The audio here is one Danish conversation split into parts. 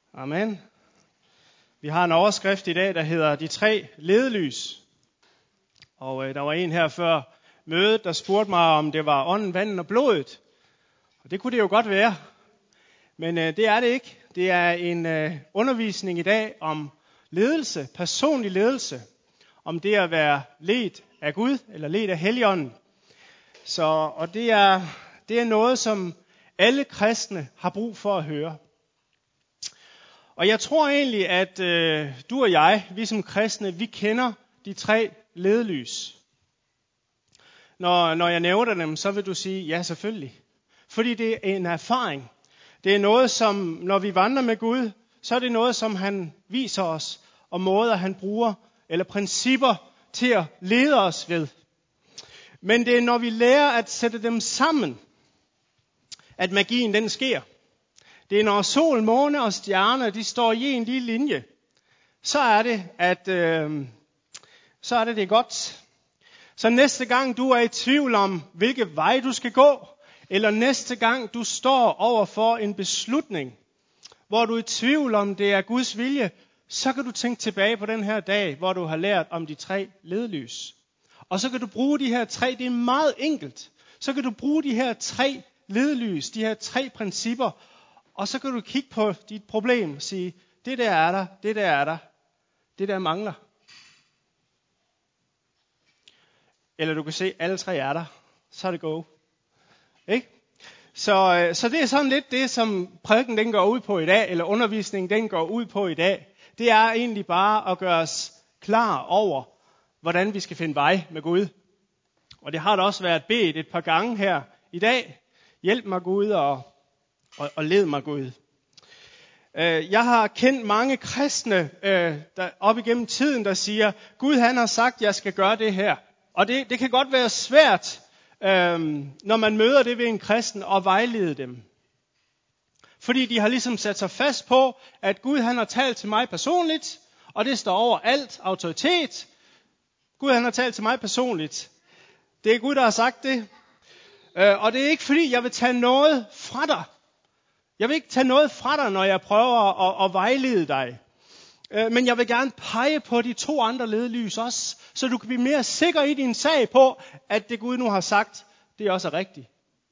Amen. Vi har en overskrift i dag, der hedder De tre ledelys. Og der var en her før mødet, der spurgte mig, om det var ånden, vandet og blodet. Og det kunne det jo godt være. Men det er det ikke. Det er en undervisning i dag om ledelse, personlig ledelse. Om det at være ledt af Gud eller ledt af Helligånden. Og det er noget, som alle kristne har brug for at høre. Og jeg tror egentlig, at du og jeg, vi som kristne, vi kender de tre ledelys. Når jeg nævner dem, så vil du sige, ja selvfølgelig. Fordi det er en erfaring. Det er noget, som når vi vandrer med Gud, så er det noget, som han viser os, og måder han bruger, eller principper til at lede os ved. Men det er når vi lærer at sætte dem sammen, at magien den sker. Det er når sol, måne og stjerner, de står i en lille linje, så er det, at det er godt. Så næste gang du er i tvivl om, hvilke vej du skal gå, eller næste gang du står over for en beslutning, hvor du er i tvivl om det er Guds vilje, så kan du tænke tilbage på den her dag, hvor du har lært om de tre ledelys. Og så kan du bruge de her tre, det er meget enkelt, så kan du bruge de her tre ledelys, de her tre principper, og så kan du kigge på dit problem og sige, det der er der, det der er der, det der mangler. Eller du kan se, alle tre er der, så er det go. Ikke? Så det er sådan lidt det, som prædiken den går ud på i dag, eller undervisningen den går ud på i dag. Det er egentlig bare at gøre os klar over, hvordan vi skal finde vej med Gud. Og det har da også været bedt et par gange her i dag. Hjælp mig Gud og led mig Gud. Jeg har kendt mange kristne der op igennem tiden, der siger, Gud han har sagt, jeg skal gøre det her. Og det kan godt være svært, når man møder det ved en kristen, og vejlede dem. Fordi de har ligesom sat sig fast på, at Gud han har talt til mig personligt, og det står over alt autoritet. Gud han har talt til mig personligt. Det er Gud, der har sagt det. Og det er ikke fordi, jeg vil tage noget fra dig. Jeg vil ikke tage noget fra dig, når jeg prøver at vejlede dig. Men jeg vil gerne pege på de to andre ledelys også, så du kan blive mere sikker i din sag på, at det Gud nu har sagt, det også er rigtigt.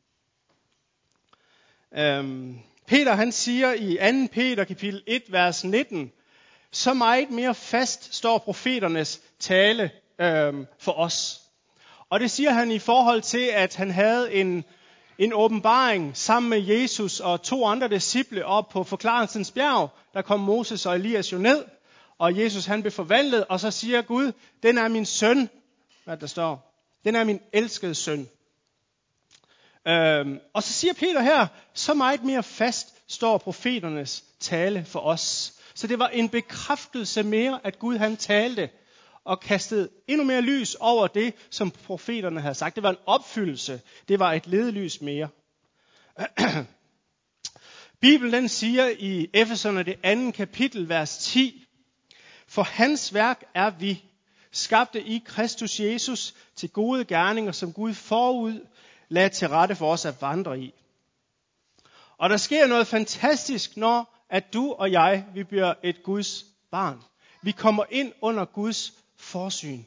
Peter han siger i 2. Peter kapitel 1, vers 19, så meget mere fast står profeternes tale for os. Og det siger han i forhold til, at han havde en åbenbaring sammen med Jesus og 2 andre disciple op på forklarelsens bjerg. Der kom Moses og Elias jo ned, og Jesus han blev forvandlet, og så siger Gud, den er min søn, hvad der står, den er min elskede søn. Og så siger Peter her, så meget mere fast står profeternes tale for os. Så det var en bekræftelse mere, at Gud han talte, og kastede endnu mere lys over det, som profeterne havde sagt. Det var en opfyldelse. Det var et ledelys mere. Bibelen den siger i Efeserne det 2. kapitel, vers 10. For hans værk er vi, skabte i Kristus Jesus til gode gerninger, som Gud forud lagde til rette for os at vandre i. Og der sker noget fantastisk, når at du og jeg, vi bliver et Guds barn. Vi kommer ind under Guds forsyn.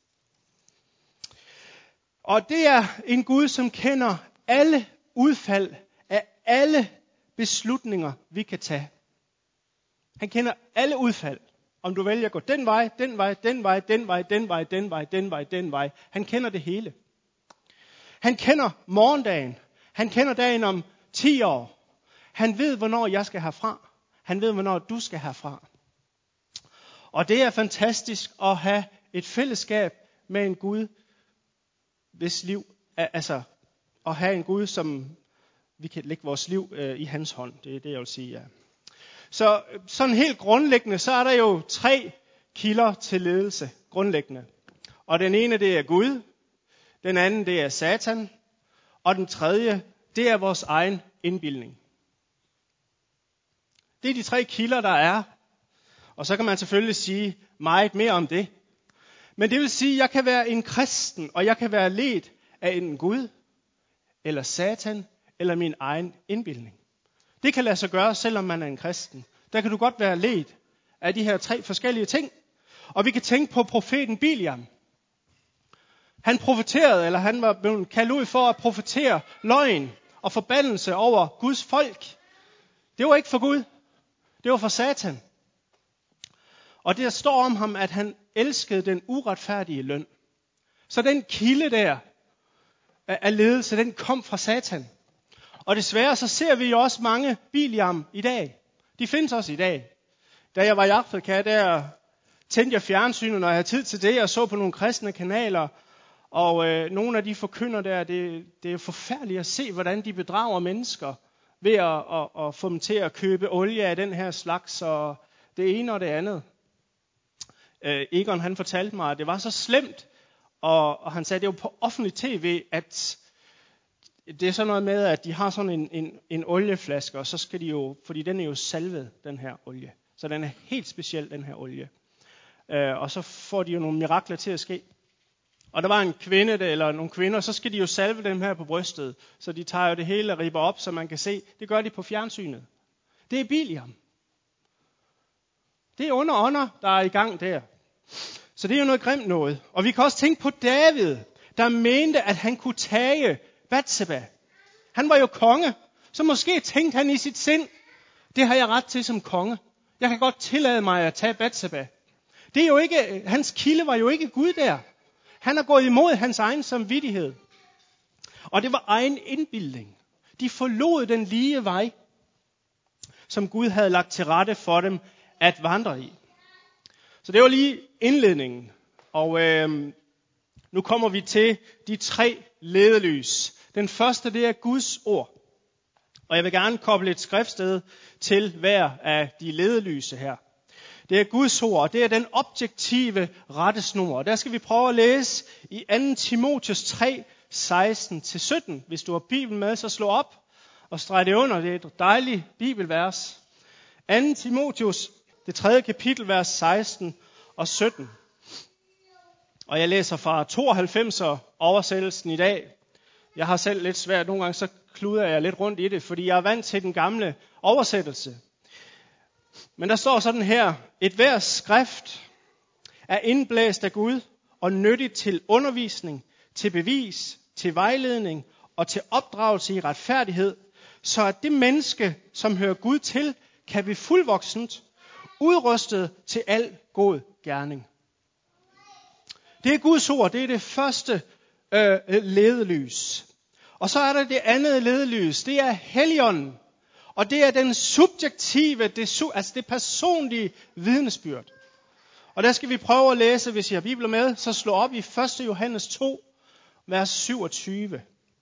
Og det er en Gud, som kender alle udfald af alle beslutninger, vi kan tage. Han kender alle udfald. Om du vælger at gå den vej, den vej, den vej, den vej, den vej, den vej, den vej, den vej. Han kender det hele. Han kender morgendagen. Han kender dagen om 10 år. Han ved, hvornår jeg skal herfra. Han ved, hvornår du skal herfra. Og det er fantastisk at have et fællesskab med en Gud, hvis liv, altså at have en Gud, som vi kan lægge vores liv i hans hånd. Det er det, jeg vil sige, ja. Så sådan helt grundlæggende, så er der jo 3 kilder til ledelse, grundlæggende. Og den ene, det er Gud. Den anden, det er Satan. Og den tredje, det er vores egen indbildning. Det er de 3 kilder, der er. Og så kan man selvfølgelig sige meget mere om det. Men det vil sige, at jeg kan være en kristen, og jeg kan være ledt af en Gud, eller Satan, eller min egen indbildning. Det kan lade sig gøre, selvom man er en kristen. der kan du godt være ledt af de her 3 forskellige ting. Og vi kan tænke på profeten Biliam. Han profeterede, eller han var blevet kaldt ud for at profetere løgn og forbandelse over Guds folk. Det var ikke for Gud. Det var for Satan. Og der står om ham, at han elskede den uretfærdige løn. Så den kilde der af ledelse, den kom fra Satan. Og desværre så ser vi jo også mange Biliam i dag. De findes også i dag. Da jeg var i Afrika, der tændte jeg fjernsynet, når jeg havde tid til det, og så på nogle kristne kanaler. Og nogle af de forkynder der, det er forfærdeligt at se, hvordan de bedrager mennesker ved at få dem til at købe olie af den her slags, og det ene og det andet. Egon han fortalte mig, at det var så slemt, og han sagde, at det var på offentlig tv, at det er sådan noget med, at de har sådan en olieflaske, og så skal de jo, fordi den er jo salvet, den her olie. Så den er helt speciel, den her olie. Og så får de jo nogle mirakler til at ske. Og der var en kvinde, eller nogle kvinder, så skal de jo salve dem her på brystet. Så de tager jo det hele og ribber op, så man kan se. Det gør de på fjernsynet. Det er Biliam. Det er ånder, der er i gang der. Så det er jo noget grimt noget. Og vi kan også tænke på David, der mente, at han kunne tage Batseba. Han var jo konge, så måske tænkte han i sit sind, det har jeg ret til som konge. Jeg kan godt tillade mig at tage Batseba. Det er jo ikke, hans kilde var jo ikke Gud der. Han har gået imod hans egen samvittighed. Og det var egen indbildning. De forlod den lige vej, som Gud havde lagt til rette for dem at vandre i. Så det var lige indledningen. Og nu kommer vi til de 3 ledelys. Den første, det er Guds ord. Og jeg vil gerne koble et skriftsted til hver af de ledelyse her. Det er Guds ord, og det er den objektive rettesnor. Der skal vi prøve at læse i 2. Timotheus 3, 16-17. Hvis du har Bibelen med, så slå op og streg det under. Det er et dejligt bibelvers. 2. Timotheus, det 3. kapitel, vers 16 og 17. Og jeg læser fra 92'er oversættelsen i dag. Jeg har selv lidt svært, nogle gange så kluder jeg lidt rundt i det, fordi jeg er vant til den gamle oversættelse. Men der står sådan her, et hver skrift er indblæst af Gud og nyttigt til undervisning, til bevis, til vejledning og til opdragelse i retfærdighed, så at det menneske, som hører Gud til, kan blive fuldvoksent, udrustet til al god gerning. Det er Guds ord, det er det første ledelys. Og så er der det andet ledelys, det er Helligånden. Og det er den subjektive, altså det personlige vidnesbyrd. Og der skal vi prøve at læse, hvis I har Bibelen med, så slå op i 1. Johannes 2, vers 27.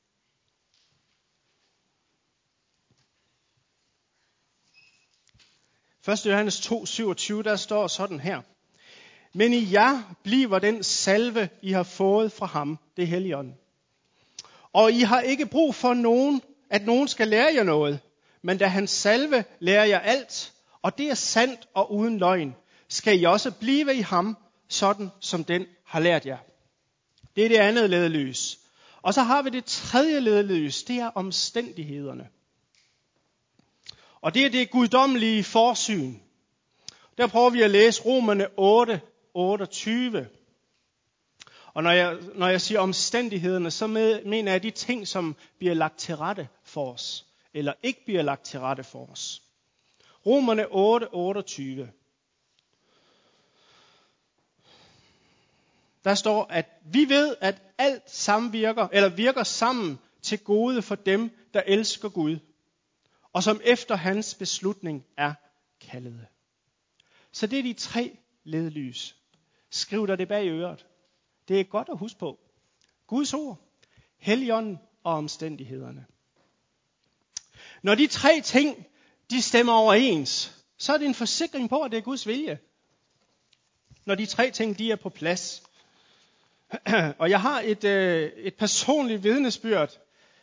1. Johannes 2, 27, der står sådan her. Men i jer bliver den salve, I har fået fra ham, det Helligånden. Og I har ikke brug for at nogen skal lære jer noget. Men da hans salve lærer jer alt, og det er sandt og uden løgn, skal I også blive i ham, sådan som den har lært jer. Det er det andet ledelys. Og så har vi det tredje ledelys, det er omstændighederne. Og det er det guddommelige forsyn. Der prøver vi at læse Romerne 8, 28. Og når jeg siger omstændighederne, så mener jeg de ting, som bliver lagt til rette for os. Eller ikke bliver lagt til rette for os. Romerne 8, 28. Der står, at vi ved, at alt virker sammen til gode for dem, der elsker Gud, og som efter hans beslutning er kaldede. Så det er de 3 ledlys. Skriv dig det bag øret. Det er godt at huske på. Guds ord, Helligånden og omstændighederne. Når de 3 ting, de stemmer overens, så er det en forsikring på, at det er Guds vilje. Når de 3 ting, de er på plads. Og jeg har et personligt vidnesbyrd.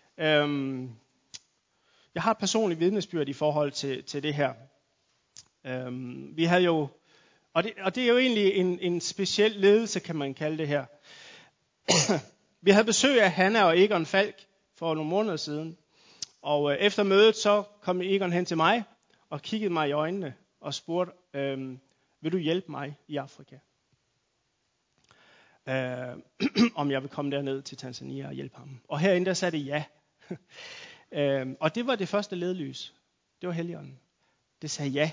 Jeg har et personligt vidnesbyrd i forhold til det her. Vi havde jo, og det er jo egentlig en speciel ledelse, kan man kalde det her. Vi havde besøg af Hanna og Egon Falk for nogle måneder siden. Og efter mødet, så kom Egon hen til mig og kiggede mig i øjnene. og spurgte, vil du hjælpe mig i Afrika? Om jeg vil komme derned til Tanzania og hjælpe ham. Og herinde der sagde det ja. Og det var det første ledlys. Det var Helligånden. Det sagde ja.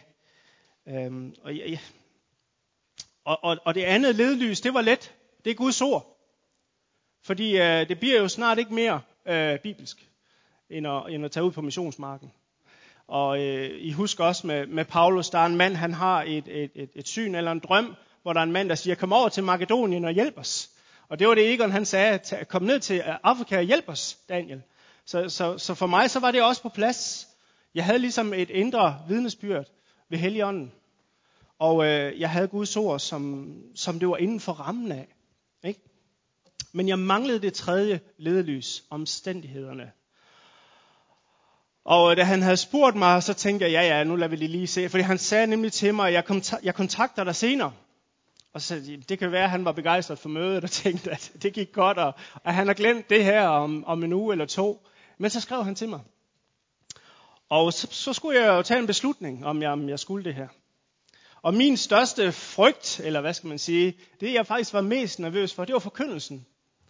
Og det andet ledlys, det var let. Det er Guds ord. Fordi det bliver jo snart ikke mere bibelsk, end at tage ud på missionsmarken. Og I husker også med Paulus, der er en mand, han har et syn eller en drøm, hvor der er en mand, der siger, kom over til Makedonien og hjælp os. Og det var det Egon, han sagde, kom ned til Afrika og hjælp os, Daniel. Så for mig, så var det også på plads. Jeg havde ligesom et indre vidnesbyrd ved Helligånden. Og jeg havde Guds ord, som det var inden for rammen af. Ikke? Men jeg manglede det tredje ledelys, omstændighederne. Og da han havde spurgt mig, så tænkte jeg, ja, nu lader vi det lige se. Fordi han sagde nemlig til mig, jeg kontakter dig senere. Og så det kan være, at han var begejstret for mødet og tænkte, at det gik godt, og at han har glemt det her om en uge eller to. Men så skrev han til mig. Og så skulle jeg jo tage en beslutning, om jeg skulle det her. Og min største frygt, eller hvad skal man sige, det jeg faktisk var mest nervøs for, det var forkyndelsen.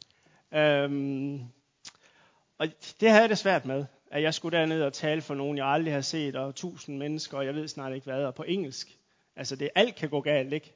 Og det havde jeg det svært med, at jeg skulle derned og tale for nogen, jeg aldrig har set, og 1000 mennesker, og jeg ved snart ikke hvad, og på engelsk. Altså alt kan gå galt, ikke?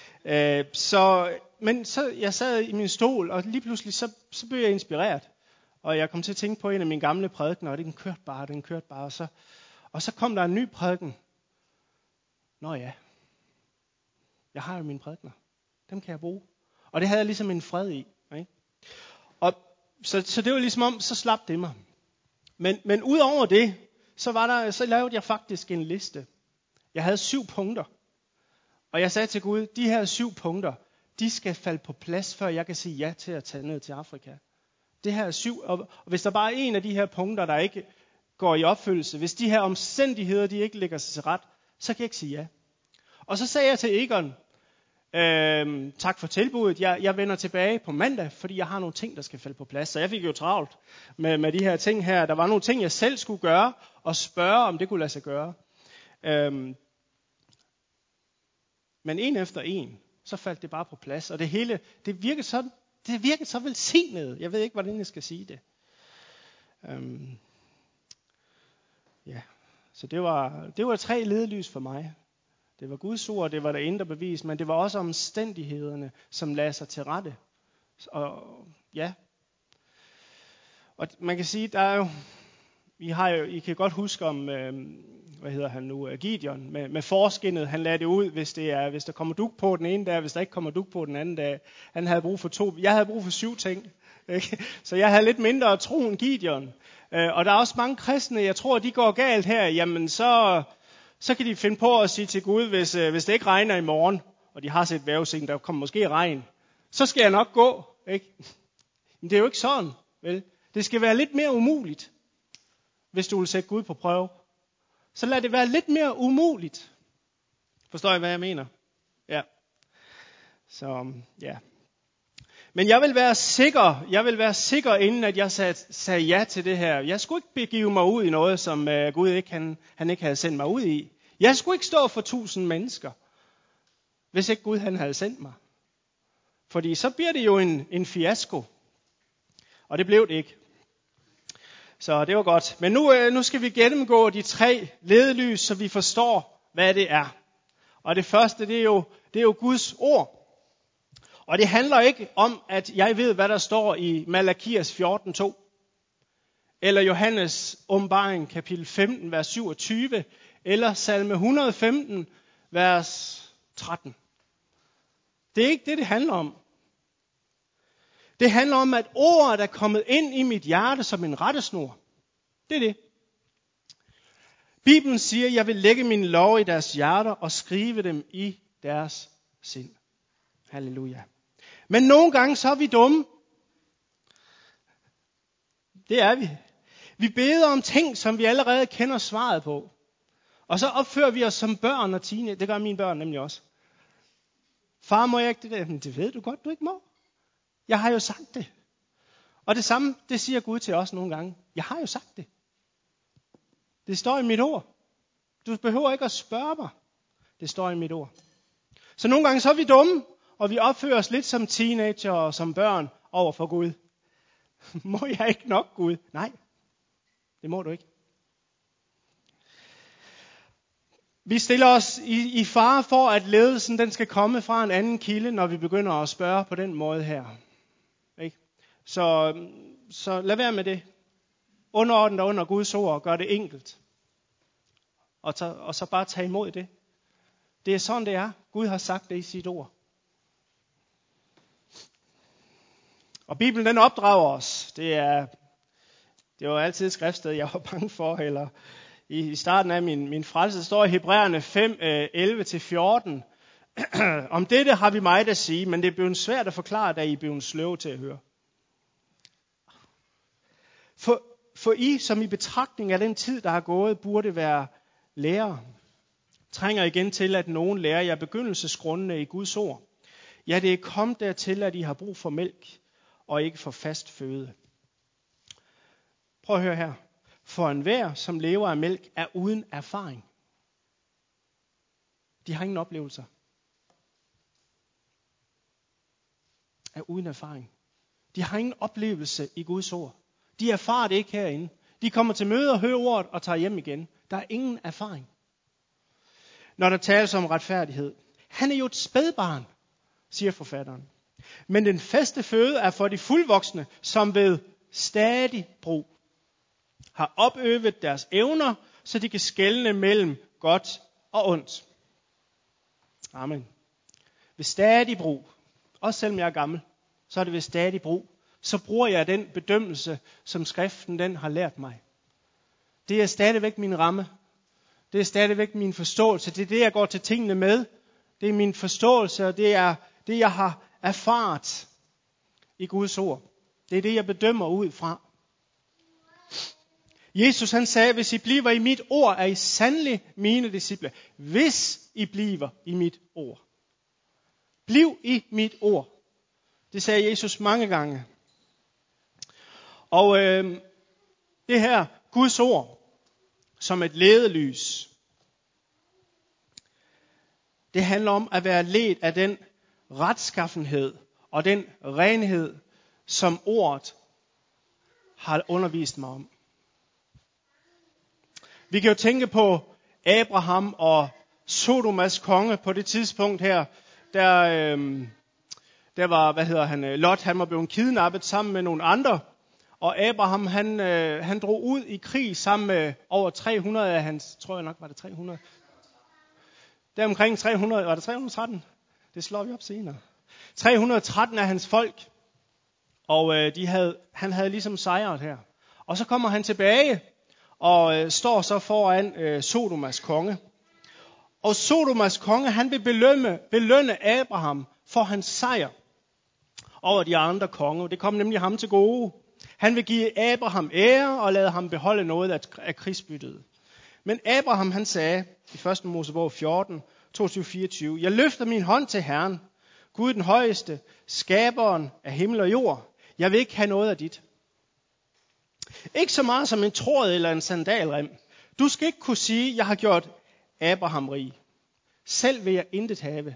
Men så jeg sad i min stol, og lige pludselig så blev jeg inspireret. Og jeg kom til at tænke på en af mine gamle prædikener, og den kørte bare. Og så kom der en ny prædiken. Nå ja, jeg har jo mine prædikener. Dem kan jeg bruge. Og det havde jeg ligesom en fred i. Ikke? Og så det var ligesom om, så slap det mig. Men ud over det, så lavede jeg faktisk en liste. Jeg havde 7 punkter. Og jeg sagde til Gud, de her 7 punkter, de skal falde på plads, før jeg kan sige ja til at tage ned til Afrika. Det her er 7, og hvis der bare er en af de her punkter, der ikke går i opfyldelse, hvis de her omstændigheder, de ikke lægger sig til ret, så kan jeg ikke sige ja. Og så sagde jeg til Egon, tak for tilbuddet, jeg vender tilbage på mandag, fordi jeg har nogle ting, der skal falde på plads. Så jeg fik jo travlt med de her ting her. Der var nogle ting, jeg selv skulle gøre, og spørge, om det kunne lade sig gøre. Men en efter en, så faldt det bare på plads. Og det hele, det virkede så velsignet. Jeg ved ikke, hvordan jeg skal sige det. Så det var 3 ledlys for mig. Det var Guds ord, det var det indre bevis, men det var også omstændighederne, som lagde sig til rette. Og man kan sige, der er jo, I kan godt huske om, Gideon, med forskinnet, han lagde det ud, hvis der kommer dug på den ene dag, hvis der ikke kommer dug på den anden dag. Han havde brug for 2, jeg havde brug for 7 ting. Ikke? Så jeg havde lidt mindre tro end Gideon. Og der er også mange kristne, jeg tror, de går galt her, jamen så kan de finde på at sige til Gud, hvis det ikke regner i morgen, og de har set vejrudsigten, der kommer måske regn, så skal jeg nok gå. Ikke? Men det er jo ikke sådan, vel? Det skal være lidt mere umuligt, hvis du vil sætte Gud på prøve. Så lad det være lidt mere umuligt. Forstår I, hvad jeg mener? Ja. Så, ja. Men jeg vil være sikker, inden at jeg sagde ja til det her. Jeg skulle ikke begive mig ud i noget, som Gud ikke, han ikke havde sendt mig ud i. Jeg skulle ikke stå for 1000 mennesker, hvis ikke Gud han havde sendt mig. Fordi så bliver det jo en fiasko. Og det blev det ikke. Så det var godt. Men nu skal vi gennemgå de 3 ledelys, så vi forstår, hvad det er. Og det første, det er jo Guds ord. Og det handler ikke om, at jeg ved, hvad der står i Malakias 14:2. Eller Johannes åbenbaring kapitel 15, vers 27. Eller salme 115, vers 13. Det er ikke det handler om. Det handler om, at ordet er kommet ind i mit hjerte som en rettesnor. Det er det. Bibelen siger, jeg vil lægge mine love i deres hjerter og skrive dem i deres sind. Halleluja. Men nogle gange så er vi dumme. Det er vi. Vi beder om ting, som vi allerede kender svaret på. Og så opfører vi os som børn og teenager. Det gør mine børn nemlig også. Far, må jeg ikke det der? Men det ved du godt, du ikke må. Jeg har jo sagt det. Og det samme, det siger Gud til os nogle gange. Jeg har jo sagt det. Det står i mit ord. Du behøver ikke at spørge mig. Det står i mit ord. Så nogle gange så er vi dumme, og vi opfører os lidt som teenager og som børn over for Gud. Må jeg ikke nok, Gud? Nej, det må du ikke. Vi stiller os i fare for, at ledelsen den skal komme fra en anden kilde, når vi begynder at spørge på den måde her. Ikke? Så lad være med det. Underordne dig under Guds ord og gør det enkelt. Og så bare tage imod det. Det er sådan, det er. Gud har sagt det i sit ord. Og Bibelen den opdrager os. Det var altid et skriftsted, jeg var bange for. Eller i starten af min frelse står i Hebræerne 5, 11-14. Om dette har vi meget at sige, men det er blevet svært at forklare, da I er blevet sløve til at høre. For I, som i betragtning af den tid, der har gået, burde være lærere, trænger igen til, at nogen lærer jer begyndelsesgrundene i Guds ord. Ja, det er kommet dertil, at I har brug for mælk, og ikke for fast føde. Prøv at høre her. For enhver, som lever af mælk, er uden erfaring. De har ingen oplevelser. Er uden erfaring. De har ingen oplevelse i Guds ord. De erfarer det ikke herinde. De kommer til møde og hører ordet og tager hjem igen. Der er ingen erfaring. Når der tales om retfærdighed. Han er jo et spædbarn, siger forfatteren. Men den faste føde er for de fuldvoksne, som ved stadig brug har opøvet deres evner, så de kan skelne mellem godt og ondt. Amen. Ved stadig brug, også selvom jeg er gammel, så er det ved stadig brug. Så bruger jeg den bedømmelse, som skriften den har lært mig. Det er stadigvæk min ramme. Det er stadigvæk min forståelse. Det er det, jeg går til tingene med. Det er min forståelse, og det er det, jeg har erfaret i Guds ord. Det er det, jeg bedømmer ud fra. Jesus han sagde, hvis I bliver i mit ord, er I sandelig mine disciple. Hvis I bliver i mit ord. Bliv i mit ord. Det sagde Jesus mange gange. Og det her Guds ord, som et ledelys, det handler om at være ledt af den retskaffenhed og den renhed, som ordet har undervist mig om. Vi kan jo tænke på Abraham og Sodomas konge på det tidspunkt her, der var, Lot, han var blevet kidnappet sammen med nogle andre, og Abraham, han drog ud i krig sammen med over 300 af hans, tror jeg nok, var det 300? Der omkring 300, var det 313? Det slår vi op senere. 313 af hans folk, og han havde ligesom sejret her. Og så kommer han tilbage, og står så foran Sodomas konge. Og Sodomas konge, han vil belønne Abraham for hans sejr over de andre konger. Det kom nemlig ham til gode. Han vil give Abraham ære og lade ham beholde noget af krigsbyttet. Men Abraham han sagde i 1. Mosebog 14, 22-24, jeg løfter min hånd til Herren, Gud den højeste, skaberen af himmel og jord. Jeg vil ikke have noget af dit. Ikke så meget som en tråd eller en sandalrem. Du skal ikke kunne sige, jeg har gjort Abraham rig. Selv vil jeg intet have.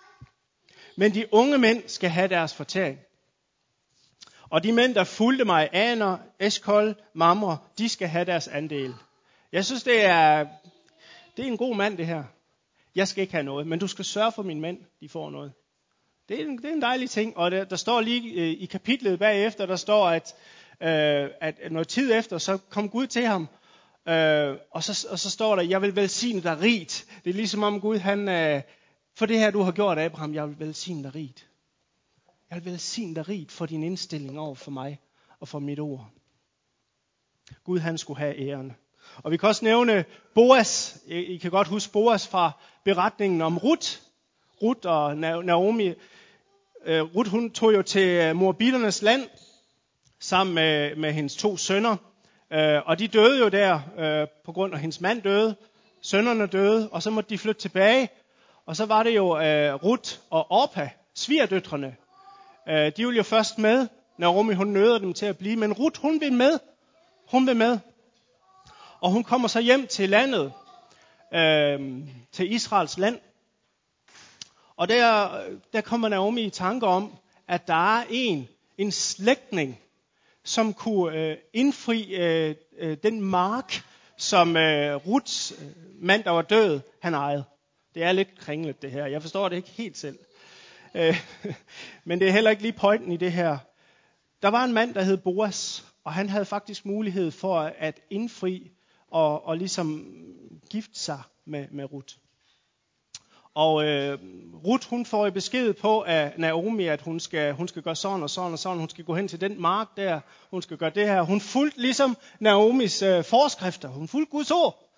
Men de unge mænd skal have deres fortæring. Og de mænd, der fulgte mig, Aner, Eskol, Mamre, de skal have deres andel. Jeg synes, det er en god mand, det her. Jeg skal ikke have noget, men du skal sørge for mine mænd, de får noget. Det er en dejlig ting, og der står lige i kapitlet bagefter, der står, at noget tid efter, så kom Gud til ham, og så står der, jeg vil velsigne dig rigt. Det er ligesom om Gud, for det her du har gjort, Abraham, jeg vil velsigne dig rigt. Jeg vil velsigne dig rigt for din indstilling over for mig og for mit ord. Gud han skulle have æren. Og vi kan også nævne Boas. I kan godt huske Boas fra beretningen om Ruth. Ruth og Naomi. Ruth hun tog jo til Moabiternes land sammen med hendes 2 sønner. Og de døde jo der på grund af hendes mand døde. Sønnerne døde, og så måtte de flytte tilbage. Og så var det jo Ruth og Orpa, svigerdøtrene. De ville jo først med. Naomi hun nøder dem til at blive, men Ruth hun vil med. Hun vil med. Og hun kommer så hjem til landet, til Israels land, Og der kommer Naomi i tanke om, at der er en slægtning, som kunne indfri den mark, som Ruths mand, der var død, han ejede. Det er lidt kringlet det her. Jeg forstår det ikke helt selv. Men det er heller ikke lige pointen i det her. Der var en mand, der hed Boas, og han havde faktisk mulighed for at indfri og ligesom gifte sig med Ruth. Og Ruth, hun får besked på af Naomi, at hun skal gøre sådan og sådan og sådan. Hun skal gå hen til den mark der. Hun skal gøre det her. Hun fulgte ligesom Naomis forskrifter. Hun fulgte Guds ord.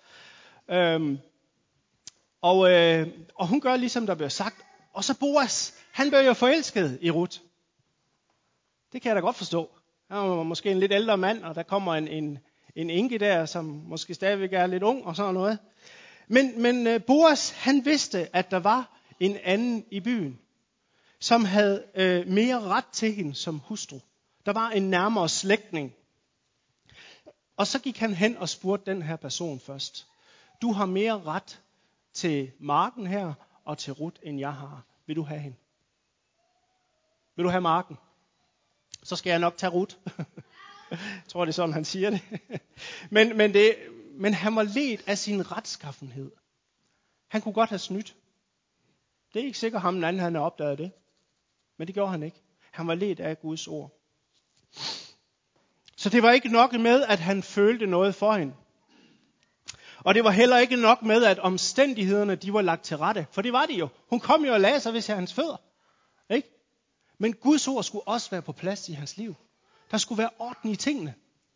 Og hun gør ligesom der bliver sagt. Og så Boas, han blev jo forelsket i Ruth. Det kan jeg da godt forstå. Han var måske en lidt ældre mand, og der kommer en enke der, som måske stadigvæk er lidt ung og sådan noget. Men Boas, han vidste, at der var en anden i byen, som havde mere ret til hende som hustru. Der var en nærmere slægtning. Og så gik han hen og spurgte den her person først. Du har mere ret til marken her og til Ruth, end jeg har. Vil du have hende? Vil du have marken? Så skal jeg nok tage Ruth. Jeg tror, det er sådan, han siger det. Men han var ledt af sin retskaffenhed. Han kunne godt have snydt. Det er ikke sikkert, ham den anden han har opdaget det. Men det gjorde han ikke. Han var ledt af Guds ord. Så det var ikke nok med, at han følte noget for hende. Og det var heller ikke nok med, at omstændighederne de var lagt til rette. For det var de jo. Hun kom jo og lagde sig ved hans fødder. Ikke? Men Guds ord skulle også være på plads i hans liv. Der skulle være orden i tingene.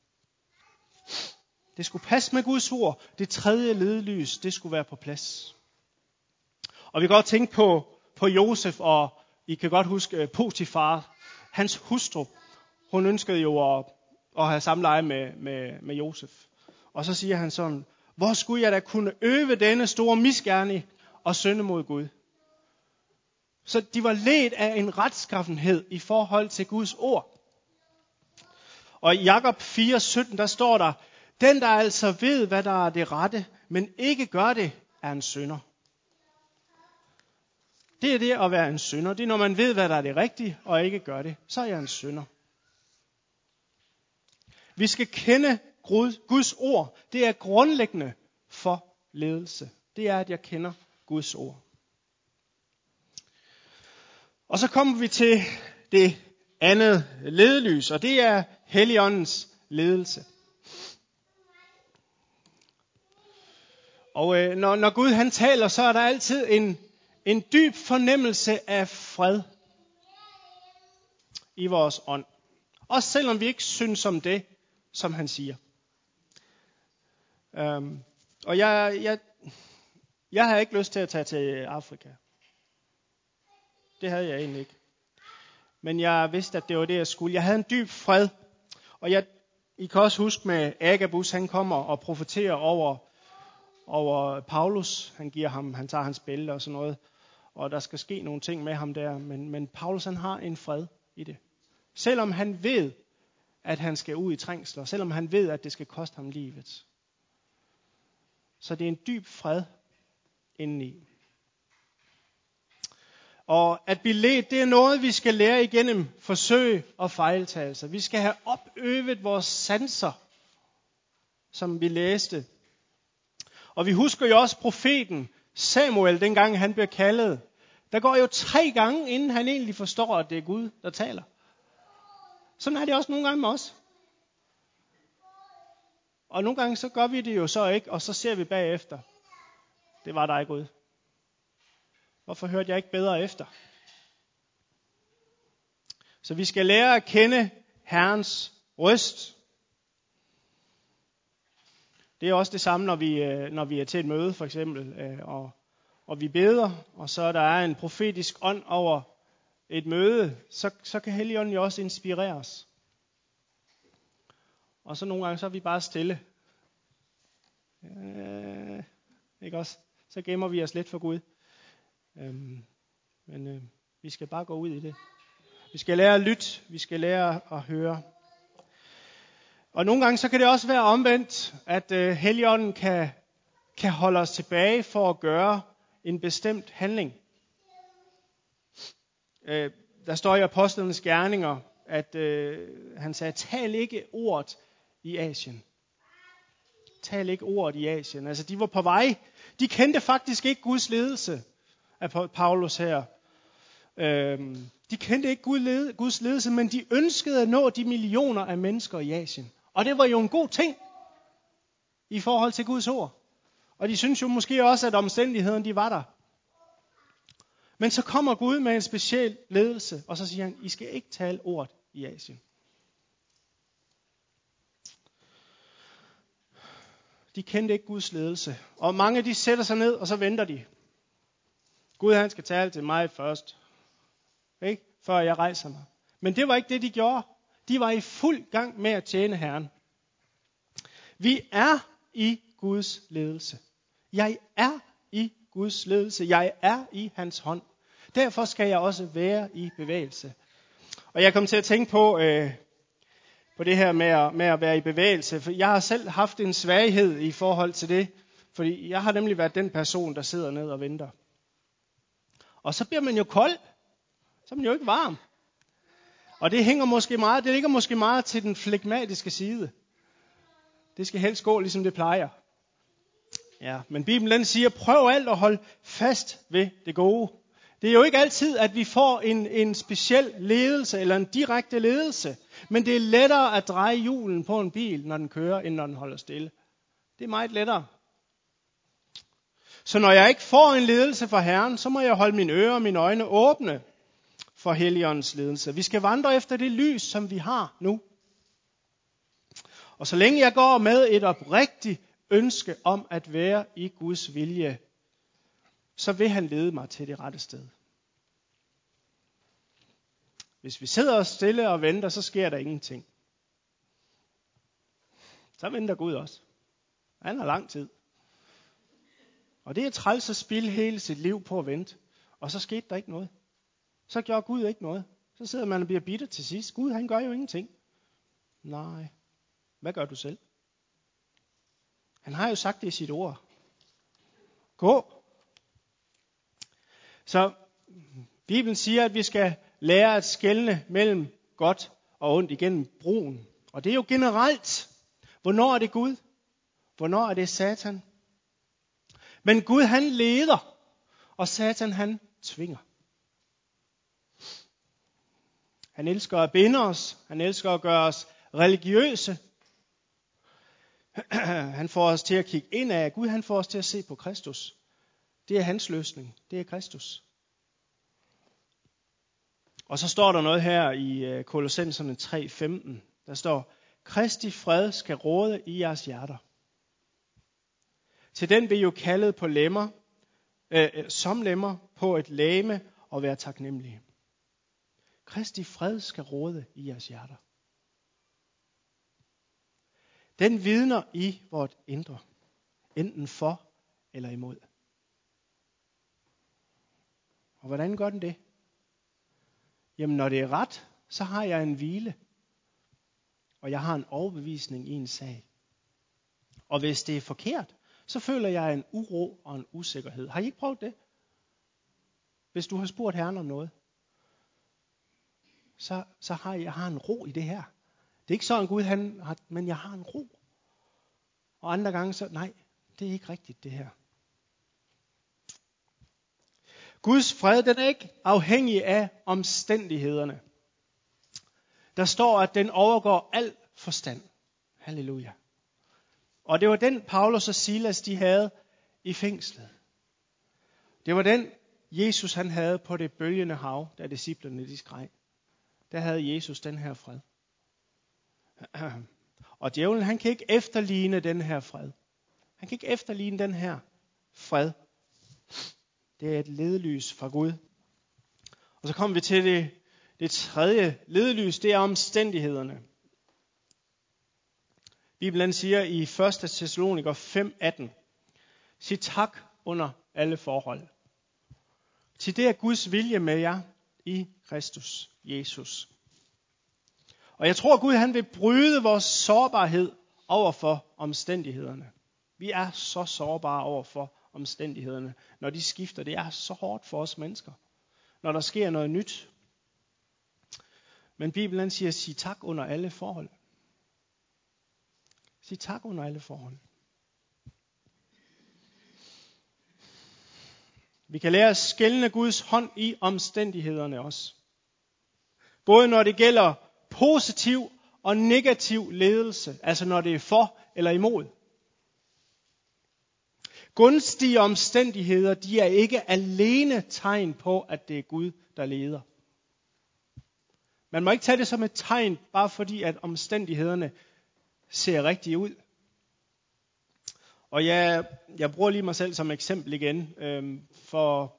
Det skulle passe med Guds ord. Det tredje ledlys, det skulle være på plads. Og vi kan godt tænke på Josef, og I kan godt huske Potifar. Hans hustru, hun ønskede jo at have samleje med Josef. Og så siger han sådan, hvor skulle jeg da kunne øve denne store misgerning og synde mod Gud? Så de var ledt af en retskaffenhed i forhold til Guds ord. Og i Jakob 4:17, der står der, den der altså ved, hvad der er det rette, men ikke gør det, er en synder. Det er det at være en synder. Det er, når man ved, hvad der er det rigtige, og ikke gør det. Så er jeg en synder. Vi skal kende Guds ord. Det er grundlæggende for ledelse. Det er, at jeg kender Guds ord. Og så kommer vi til det andet ledelys, og det er Helligåndens ledelse. Og når Gud han taler, så er der altid en dyb fornemmelse af fred i vores ånd. Også selvom vi ikke synes om det, som han siger. Og jeg har ikke lyst til at tage til Afrika. Det havde jeg egentlig ikke. Men jeg vidste, at det var det, jeg skulle. Jeg havde en dyb fred. Og I kan også huske med Agabus, han kommer og profeterer over Paulus. Han tager hans bælte og sådan noget. Og der skal ske nogle ting med ham der. Men Paulus, han har en fred i det. Selvom han ved, at han skal ud i trængsler. Selvom han ved, at det skal koste ham livet. Så det er en dyb fred indeni. Og at blive ledt, det er noget, vi skal lære igennem forsøg og fejltagelser. Vi skal have opøvet vores sanser, som vi læste. Og vi husker jo også profeten Samuel, dengang han blev kaldet. Der går jo 3 gange, inden han egentlig forstår, at det er Gud, der taler. Sådan er det også nogle gange med os. Og nogle gange så gør vi det jo så ikke, og så ser vi bagefter. Det var dig, Gud. Hvorfor hørte jeg ikke bedre efter? Så vi skal lære at kende Herrens røst. Det er også det samme, når vi er til et møde, for eksempel, og vi beder, og så der er en profetisk ånd over et møde, så kan Helligånden jo også inspirere os. Og så nogle gange, så er vi bare stille. Ikke også? Så gemmer vi os lidt for Gud. Men vi skal bare gå ud i det. Vi skal lære at lytte. Vi skal lære at høre. Og nogle gange så kan det også være omvendt, at Helligånden kan holde os tilbage for at gøre en bestemt handling. Der står i Apostlenes Gerninger, at han sagde, tal ikke ordet i Asien. Tal ikke ordet i Asien. Altså de var på vej. De kendte faktisk ikke Guds ledelse af Paulus her. De kendte ikke Guds ledelse, men de ønskede at nå de millioner af mennesker i Asien. Og det var jo en god ting i forhold til Guds ord. Og de synes jo måske også, at omstændighederne de var der. Men så kommer Gud med en speciel ledelse, og så siger han, I skal ikke tale ordet i Asien. De kendte ikke Guds ledelse. Og mange de sætter sig ned, og så venter de. Gud han skal tale til mig først. Ikke? Før jeg rejser mig. Men det var ikke det, de gjorde. De var i fuld gang med at tjene Herren. Vi er i Guds ledelse. Jeg er i Guds ledelse. Jeg er i hans hånd. Derfor skal jeg også være i bevægelse. Og jeg kom til at tænke på det her med at være i bevægelse. For jeg har selv haft en svaghed i forhold til det. Fordi jeg har nemlig været den person, der sidder ned og venter. Og så bliver man jo kold. Så er man jo ikke varm. Og det ligger måske meget til den flegmatiske side. Det skal helst gå, ligesom det plejer. Ja, men Bibelen den siger, prøv alt at holde fast ved det gode. Det er jo ikke altid, at vi får en speciel ledelse eller en direkte ledelse. Men det er lettere at dreje hjulen på en bil, når den kører, end når den holder stille. Det er meget lettere. Så når jeg ikke får en ledelse fra Herren, så må jeg holde mine ører og mine øjne åbne for Helligåndens ledelse. Vi skal vandre efter det lys, som vi har nu. Og så længe jeg går med et oprigtigt ønske om at være i Guds vilje, så vil han lede mig til det rette sted. Hvis vi sidder stille og venter, så sker der ingenting. Så venter Gud også. Han har lang tid. Og det er træls at spilde hele sit liv på at vente. Og så skete der ikke noget. Så gjorde Gud ikke noget. Så sidder man og bliver bitter til sidst. Gud, han gør jo ingenting. Nej. Hvad gør du selv? Han har jo sagt det i sit ord. Gå. Så Bibelen siger, at vi skal lære at skelne mellem godt og ondt igennem broen. Og det er jo generelt. Hvornår er det Gud? Hvornår er det Satan? Men Gud han leder, og Satan han tvinger. Han elsker at binde os. Han elsker at gøre os religiøse. Han får os til at kigge indad. Gud han får os til at se på Kristus. Det er hans løsning. Det er Kristus. Og så står der noget her i Kolossenserne 3:15. Der står, Kristi fred skal råde i jeres hjerter. Til den vil I jo kaldet på lemmer, som lemmer på et legeme og være taknemmelige. Kristi fred skal råde i jeres hjerter. Den vidner i vort indre, enten for eller imod. Og hvordan gør den det? Jamen når det er ret, så har jeg en hvile, og jeg har en overbevisning i en sag. Og hvis det er forkert, så føler jeg en uro og en usikkerhed. Har I ikke prøvet det? Hvis du har spurgt Herren om noget, så har jeg en ro i det her. Det er ikke sådan Gud, men jeg har en ro. Og andre gange så, nej, det er ikke rigtigt det her. Guds fred, den er ikke afhængig af omstændighederne. Der står, at den overgår al forstand. Halleluja. Og det var den, Paulus og Silas, de havde i fængslet. Det var den, Jesus han havde på det bølgende hav, da disciplerne de skreg. Der havde Jesus den her fred. Og djævlen, han kan ikke efterligne den her fred. Han kan ikke efterligne den her fred. Det er et ledlys fra Gud. Og så kommer vi til det tredje ledlys, det er omstændighederne. Bibelen siger i 1. Thessaloniker 5:18, sig tak under alle forhold. Til det er Guds vilje med jer i Kristus Jesus. Og jeg tror, Gud han vil bryde vores sårbarhed over for omstændighederne. Vi er så sårbare over for omstændighederne, når de skifter. Det er så hårdt for os mennesker. Når der sker noget nyt, Men Bibelen siger, sig tak under alle forhold. Sig tak under alle forhold. Vi kan lære at skelne Guds hånd i omstændighederne også. Både når det gælder positiv og negativ ledelse, altså når det er for eller imod. Gunstige omstændigheder, de er ikke alene tegn på, at det er Gud, der leder. Man må ikke tage det som et tegn, bare fordi at omstændighederne ser rigtige ud. Og jeg bruger lige mig selv som eksempel igen. For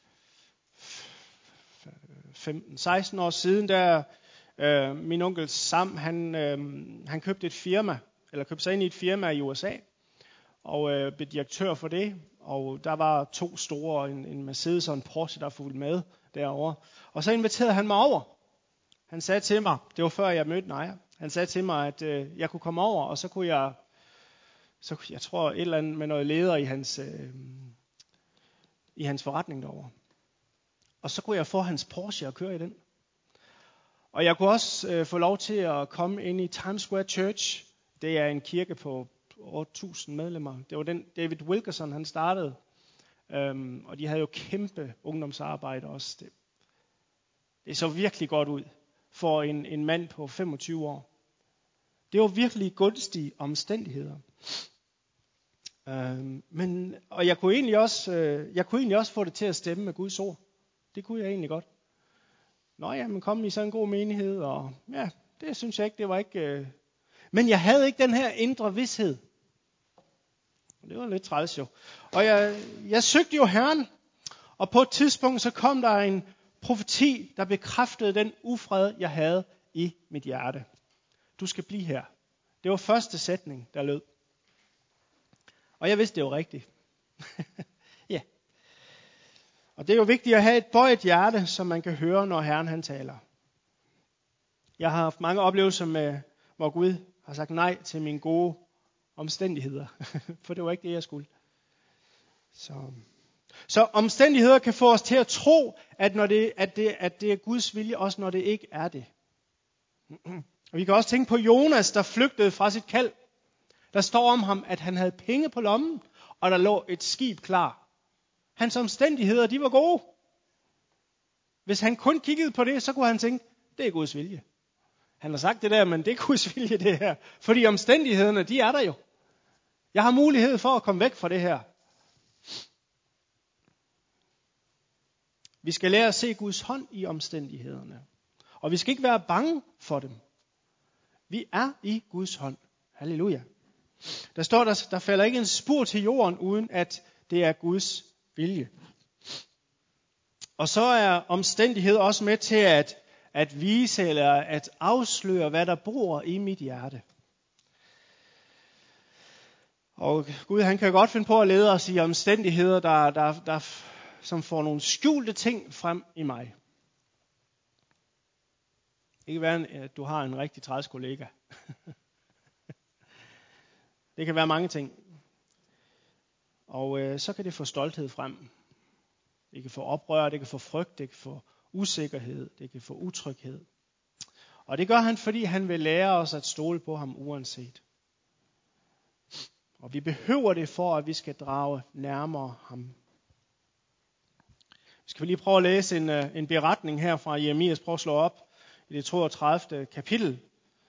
15-16 år siden, der min onkel Sam, han købte et firma, eller købte sig ind i et firma i USA, og blev direktør for det. Og der var 2 store, en Mercedes og en Porsche, der fulgte med derovre. Og så inviterede han mig over. Han sagde til mig, det var før jeg mødte Naja, han sagde til mig, at jeg kunne komme over, og så kunne jeg tror et eller andet med noget leder i hans forretning derovre. Og så kunne jeg få hans Porsche og køre i den. Og jeg kunne også få lov til at komme ind i Times Square Church. Det er en kirke på 8.000 medlemmer. Det var den David Wilkerson, han startede. Og de havde jo kæmpe ungdomsarbejde også. Det så virkelig godt ud for en mand på 25 år. Det var virkelig gunstige omstændigheder. Og jeg kunne egentlig også få det til at stemme med Guds ord. Det kunne jeg egentlig godt. Nå ja, men kom i sådan en god menighed, og ja, det synes jeg ikke, det var ikke... Men jeg havde ikke den her indre vished. Det var lidt træls jo. Og jeg søgte jo Herren, og på et tidspunkt så kom der en profeti, der bekræftede den ufred, jeg havde i mit hjerte. Du skal blive her. Det var første sætning, der lød. Og jeg vidste, det var rigtigt. Ja. Og det er jo vigtigt at have et bøjet hjerte, som man kan høre, når Herren han taler. Jeg har haft mange oplevelser med, hvor Gud har sagt nej til mine gode omstændigheder. For det var ikke det, jeg skulle. Så omstændigheder kan få os til at tro, at det er Guds vilje, også når det ikke er det. Og vi kan også tænke på Jonas, der flygtede fra sit kald. Der står om ham, at han havde penge på lommen, og der lå et skib klar. Hans omstændigheder, de var gode. Hvis han kun kiggede på det, så kunne han tænke, det er Guds vilje. Han har sagt det der, men det er Guds vilje det her. Fordi omstændighederne, de er der jo. Jeg har mulighed for at komme væk fra det her. Vi skal lære at se Guds hånd i omstændighederne. Og vi skal ikke være bange for dem. Vi er i Guds hånd. Halleluja. Der står, der falder ikke en spur til jorden, uden at det er Guds vilje. Og så er omstændighed også med til at vise eller at afsløre, hvad der bor i mit hjerte. Og Gud, han kan godt finde på at lede os i omstændigheder, der som får nogle skjulte ting frem i mig. Det kan være, at du har en rigtig træls kollega. Det kan være mange ting. Og så kan det få stolthed frem. Det kan få oprør, det kan få frygt, det kan få usikkerhed, det kan få utryghed. Og det gør han, fordi han vil lære os at stole på ham uanset. Og vi behøver det for, at vi skal drage nærmere ham. Vi skal lige prøve at læse en beretning her fra Jeremias. Prøv at slå op i det 32. kapitel.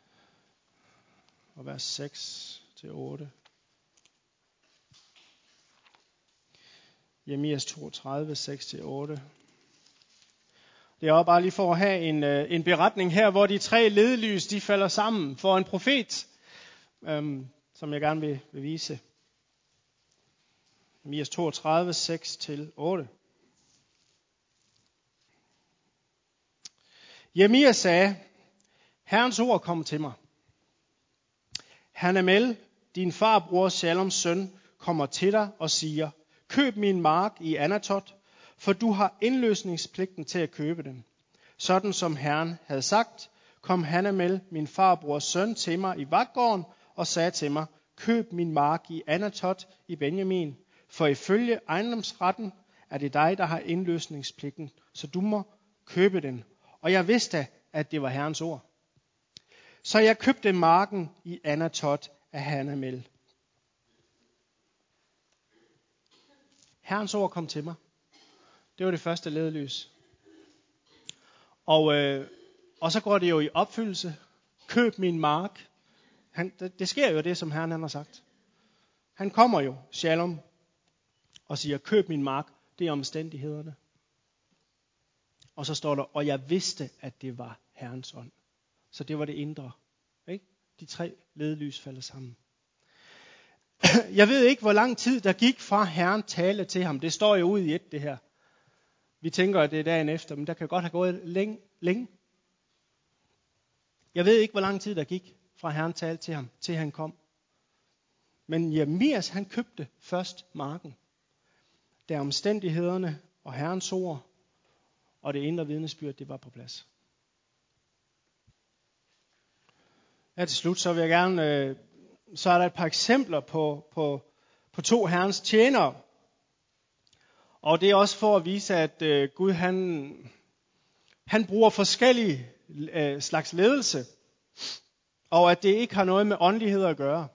Og vers 6-8. Jeremias 32, 6-8. Det er også bare lige for at have en beretning her, hvor de 3 ledlys, de falder sammen for en profet, som jeg gerne vil vise. Jeremias 32, 6-8. Jeremias sagde, Herrens ord kom til mig. Hanamel, din farbror Shaloms søn, kommer til dig og siger, køb min mark i Anatot, for du har indløsningspligten til at købe den. Sådan som Herren havde sagt, kom Hanamel, min farbrors søn, til mig i vagtgården og sagde til mig, køb min mark i Anatot i Benjamin, for ifølge ejendomsretten er det dig, der har indløsningspligten, så du må købe den. Og jeg vidste, at det var Herrens ord. Så jeg købte marken i Anatot af Hanamel. Herrens ord kom til mig. Det var det første ledlys. Og så går det jo i opfyldelse. Køb min mark. Det sker jo det, som Herren han har sagt. Han kommer jo, Shalom, og siger, køb min mark. Det er omstændighederne. Og så står der, og jeg vidste, at det var Herrens ånd. Så det var det indre. Ikke? De 3 ledlys falder sammen. Jeg ved ikke, hvor lang tid der gik fra Herren tale til ham. Det står jo ud i det her. Vi tænker, at det er dagen efter, men der kan godt have gået længe. Jeg ved ikke, hvor lang tid der gik fra Herren talte til ham, til han kom. Men Jeremias, han købte først marken. Der omstændighederne og Herrens ord og det indre vidnesbyrd, det var på plads. Ja, til slut, så vil jeg gerne, så er der et par eksempler på 2 Herrens tjenere. Og det er også for at vise, at Gud han bruger forskellige slags ledelse, og at det ikke har noget med åndelighed at gøre.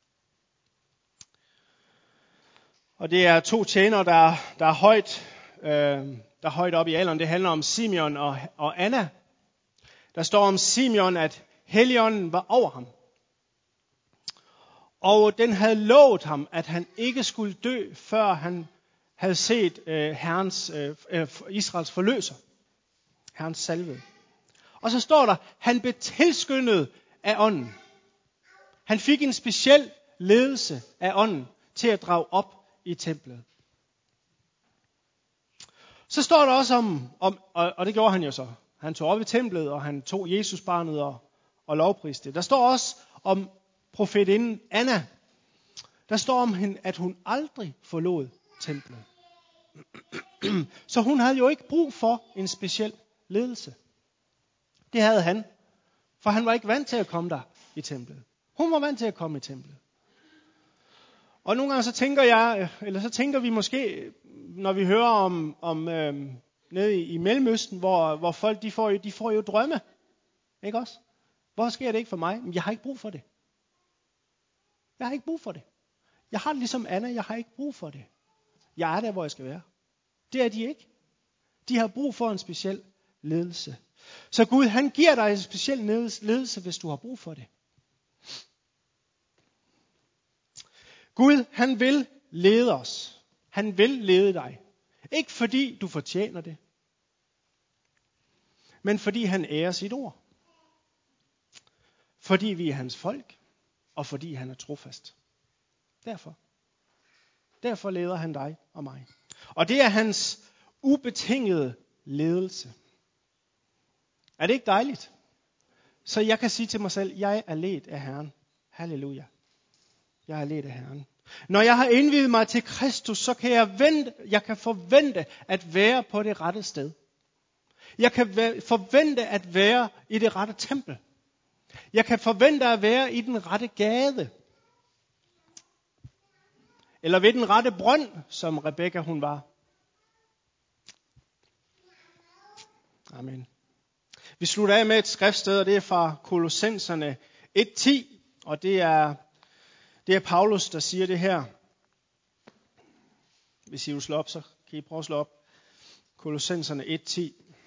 Og det er 2 tjenere, der er højt op i alderen. Det handler om Simeon og Anna. Der står om Simeon, at Helligånden var over ham. Og den havde lovet ham, at han ikke skulle dø, før han havde set Israels forløser. Herrens salvede. Og så står der, han blev tilskyndet af ånden. Han fik en speciel ledelse af ånden til at drage op i templet. Så står der også om og det gjorde han jo så. Han tog op i templet, og han tog Jesusbarnet og lovpriste. Der står også om profetinden Anna. Der står om hende, at hun aldrig forlod templet. Så hun havde jo ikke brug for en speciel ledelse. Det havde han. For han var ikke vant til at komme der i templet. Hun var vant til at komme i templet. Og nogle gange så tænker vi måske, når vi hører om nede i Mellemøsten, hvor folk de får jo drømme. Ikke også? Hvor sker det ikke for mig? Men jeg har ikke brug for det. Jeg har ikke brug for det. Jeg har det ligesom Anna, jeg har ikke brug for det. Jeg er der, hvor jeg skal være. Det er de ikke. De har brug for en speciel ledelse. Så Gud, han giver dig en speciel ledelse, hvis du har brug for det. Gud, han vil lede os. Han vil lede dig. Ikke fordi du fortjener det, men fordi han ærer sit ord. Fordi vi er hans folk, og fordi han er trofast. Derfor leder han dig og mig. Og det er hans ubetingede ledelse. Er det ikke dejligt? Så jeg kan sige til mig selv, jeg er ledt af Herren. Halleluja. Jeg er ledt af Herren. Når jeg har indviet mig til Kristus, så kan jeg kan forvente at være på det rette sted. Jeg kan forvente at være i det rette tempel. Jeg kan forvente at være i den rette gade. Eller ved den rette brønd, som Rebekka hun var. Amen. Vi slutter af med et skriftsted, og det er fra Kolossenserne 1:10, og det er Paulus, der siger det her. Hvis I vil slå op, så kan I prøve at slå op. Kolossenserne 1:10.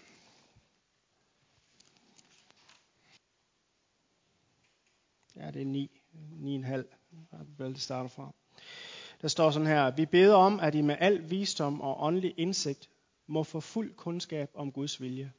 Ja, det er 9,5. Det starter fra. Der står sådan her: vi beder om, at I med al visdom og åndelig indsigt må få fuld kundskab om Guds vilje,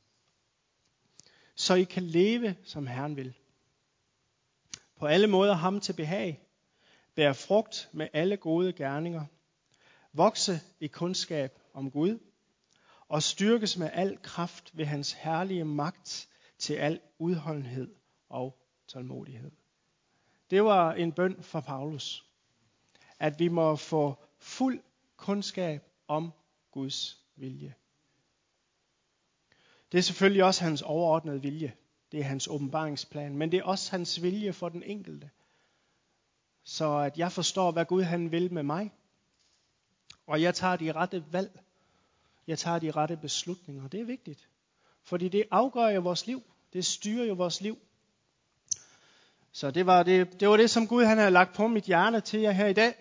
så I kan leve, som Herren vil. På alle måder ham til behag, bære frugt med alle gode gerninger, vokse i kundskab om Gud, og styrkes med al kraft ved hans herlige magt til al udholdenhed og tålmodighed. Det var en bøn fra Paulus, at vi må få fuld kundskab om Guds vilje. Det er selvfølgelig også hans overordnede vilje. Det er hans åbenbaringsplan, men det er også hans vilje for den enkelte. Så at jeg forstår, hvad Gud han vil med mig, og jeg tager de rette valg. Jeg tager de rette beslutninger. Det er vigtigt. Fordi det afgør jo vores liv. Det styrer jo vores liv. Så det var det, som Gud han havde lagt på mit hjerte til jer her i dag.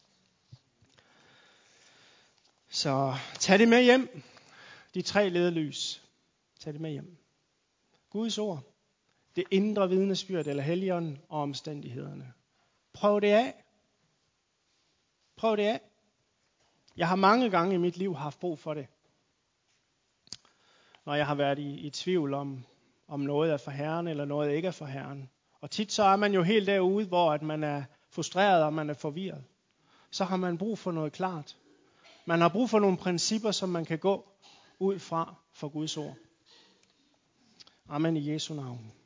Så tag det med hjem. De 3 lederlys. Tag det med hjem. Guds ord. Det indre vidnesbyrd eller Helligånden og omstændighederne. Prøv det af. Prøv det af. Jeg har mange gange i mit liv haft brug for det. Når jeg har været i tvivl om noget er for Herren eller noget ikke er for Herren. Og tit så er man jo helt derude, hvor at man er frustreret og man er forvirret. Så har man brug for noget klart. Man har brug for nogle principper, som man kan gå ud fra for Guds ord. Amen i Jesu navn.